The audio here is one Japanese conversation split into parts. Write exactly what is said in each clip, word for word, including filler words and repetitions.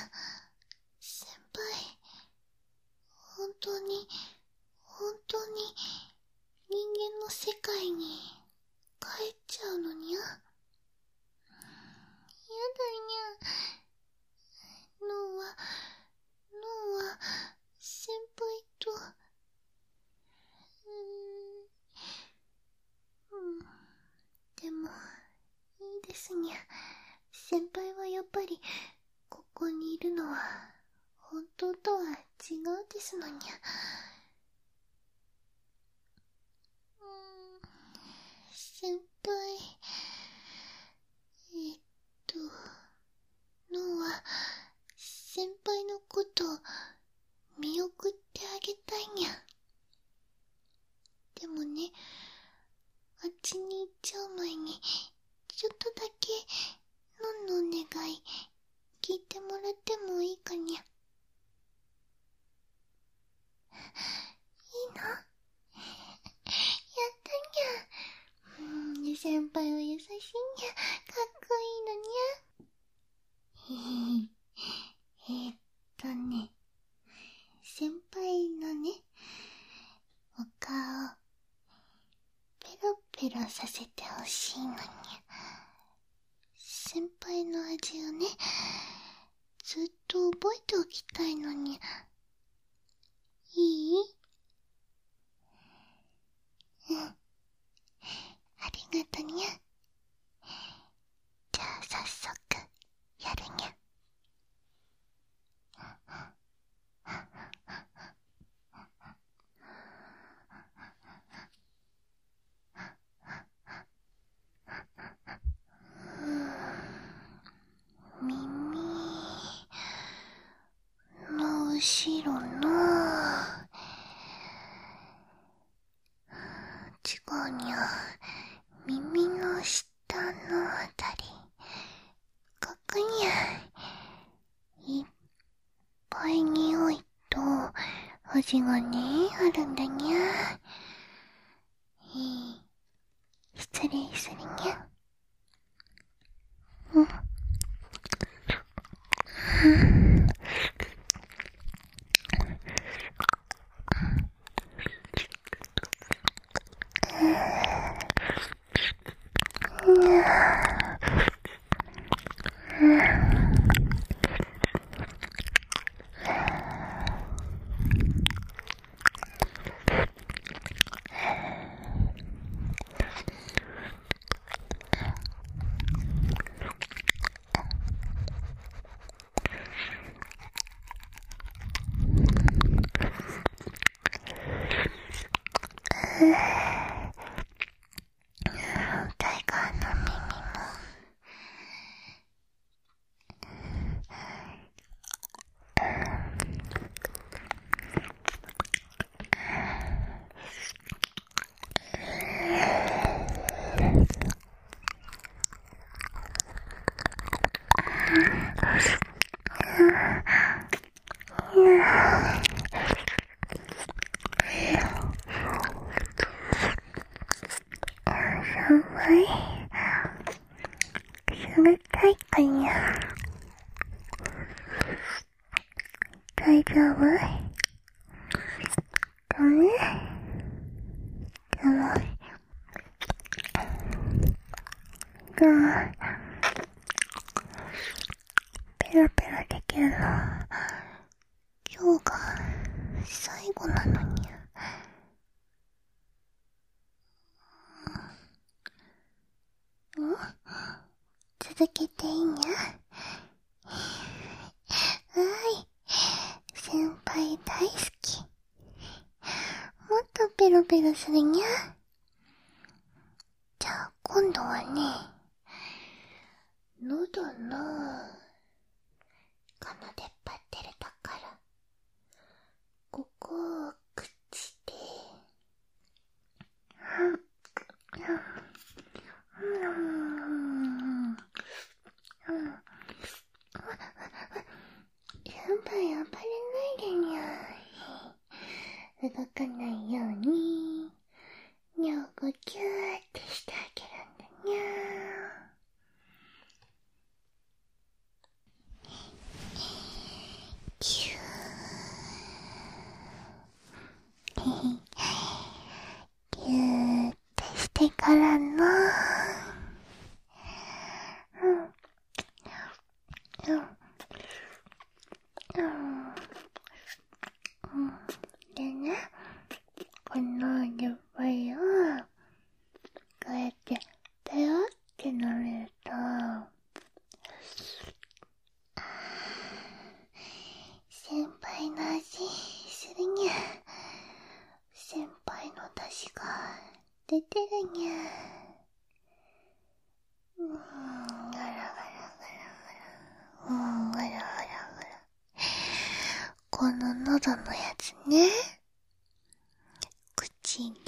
先輩、本当に、本当に、人間の世界に帰っちゃうのにゃ。やだにゃ。脳は、脳は、先輩と、うーん、うん、でも、いいですにゃ。先輩はやっぱり、ここにいるのは、本当とは違うですのにゃ。うーん、先輩、えっと、脳は、先輩のこと見送ってあげたいにゃ。でもね、あっちに行っちゃう前にちょっとだけのんのお願い聞いてもらってもいいかにゃ。いいの？やったにゃ。うん、先輩は優しいにゃ。かっこいいのにゃ。えー、えー、っとね、先輩のね、お顔ペロペロさせてほしいのにゃ。先輩の味をね、ずっと覚えておきたいのにゃ。いい？うん。ありがとにゃ。じゃあ早速やるにゃ。耳の後ろの違うにゃ。耳の下のあたり、ここにゃ。いっぱい匂いと味がねあるんだにゃ。えー、失礼するにゃ。うん。タイガーの耳も寒い。冷たいかにゃ。大丈夫？ダメ？でも、でも、ペラペラできるの、今日が最後なのにゃ。うん？続けていいにゃ。はい。先輩大好き。もっとペロペロするにゃ。じゃあ今度はね、喉のこの出っ張ってるところ、ここを口で、うんうんうんやばい、暴れないでにゃ。動かないように尿呼吸ってしてあげるんだにゃ。 うんうんうんでね、この10杯をこうやってペロって飲めると先輩の味するにゃ。先輩の出汁が出てるにゃ。うーん、ガラガラガラガラ。うーん、ガラガラガラ。この喉のやつね。口で、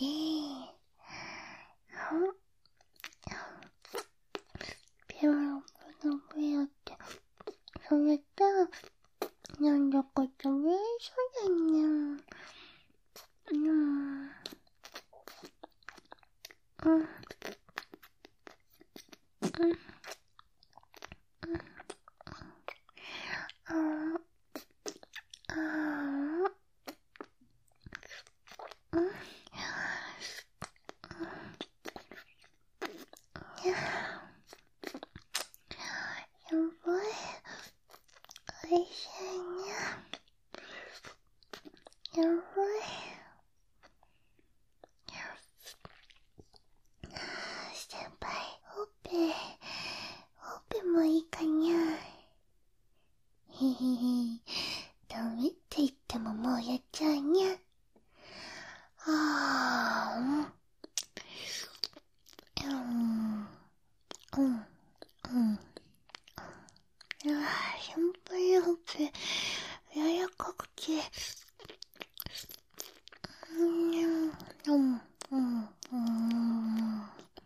ペロペロペロって、それと、なんだか食べれそうだね。うん。うん。うん。うん。あー。あー。うん。やばい。おいしいね。やばい。先輩、ほっぺ、ほっぺもいいかにゃ。へへへ、ダメって言ってももうやっちゃうにゃ。あー、うん、うん、うん、うん。いやー、先輩のほっぺ、柔らかくて、うん、うん、うん、うん。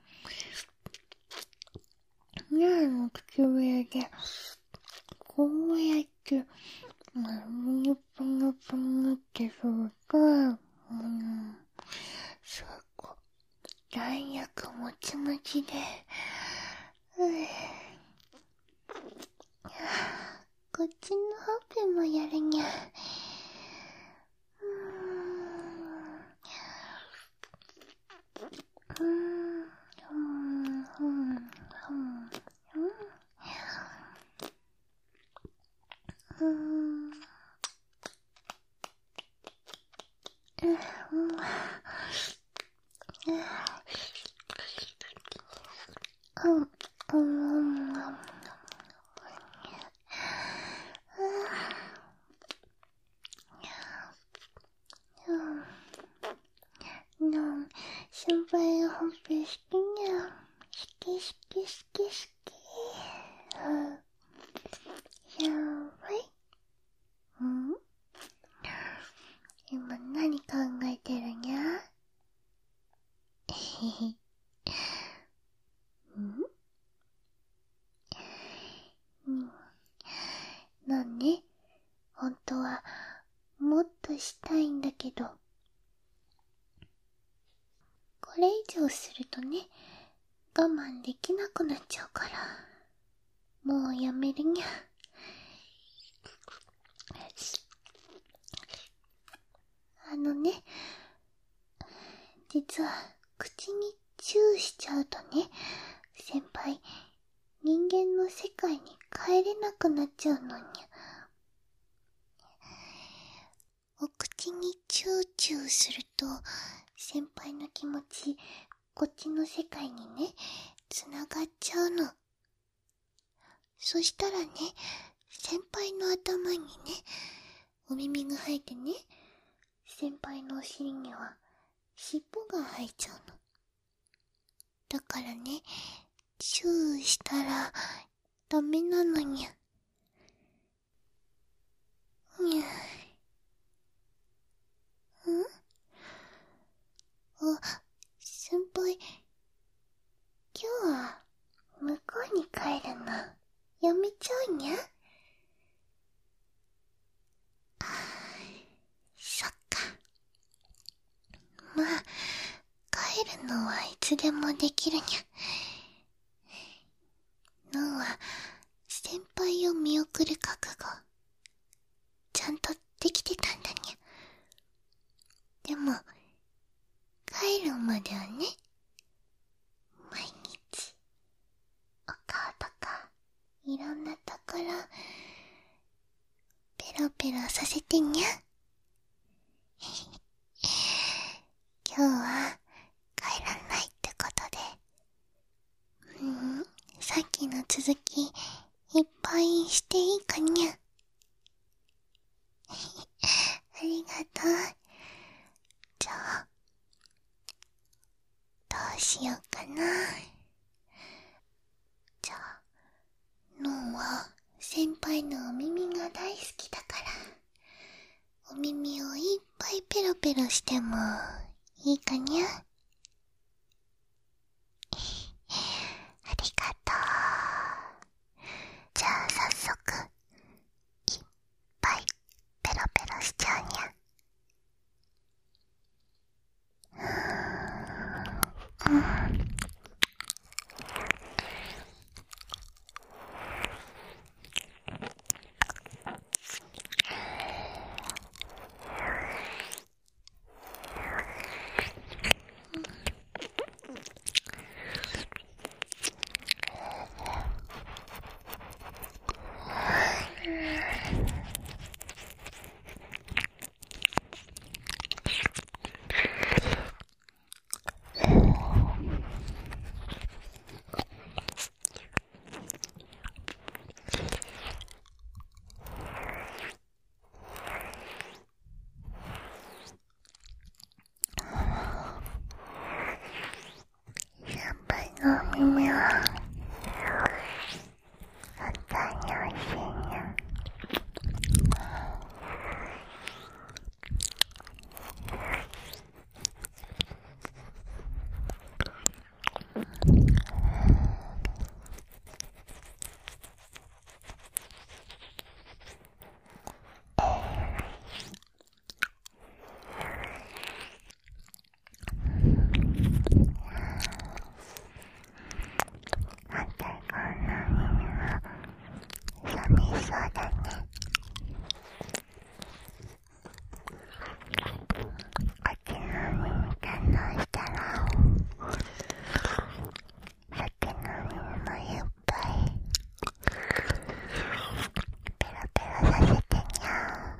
ねえの唇で、こうやって、まあ、ぷにゅぷにゅぷにゅってすると、うん、すごく、弾薬もちもちで、うぅ、こっちのほっぺもやるにゃ。うーん、うーん、うん、うん、うん、うん、うん、うん、うん、先輩のほっぺ好きにゃ。好き好き好き好き。うん、やばい。うん、今何考えてるにゃ。えへへ。うん、うん。なんね、本当はもっとしたいんだけど、これ以上するとね、我慢できなくなっちゃうから、もうやめるにゃ。あのね、実は口にチューしちゃうとね、先輩、人間の世界に帰れなくなっちゃうのにゃ。お口にチューチューすると、先輩の気持ち、こっちの世界にね、つながっちゃうの。そしたらね、先輩の頭にね、お耳が生えてね、先輩のお尻には尻尾が生えちゃうの。だからね、チューしたらダメなのにゃ。にゃ。ん？あ、先輩、今日は向こうに帰るのやめちゃうにゃ。あー、そっか。まあ、帰るのはいつでもできるにゃ。脳は先輩を見送る覚悟ちゃんとできてたんだにゃ。でも帰るまではね、毎日お顔とかいろんなところロペロさせてにゃ。今日は帰らないってことで、うん、さっきの続きいっぱいしていいかにゃ。ありがとう。じゃあどうしようかな。じゃあノンは先輩のお耳が大好きだから、お耳をいっぱいペロペロしてもいいかにゃ。ありがとう。じゃあ早速いっぱいペロペロしちゃうにゃ。うん。先輩のお耳は本当においしいにゃ。反対側の耳は寂しそうだね。こっちの耳堪能したら、さっきの耳もいっぱいペロペロさせてにゃ。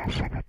すぐ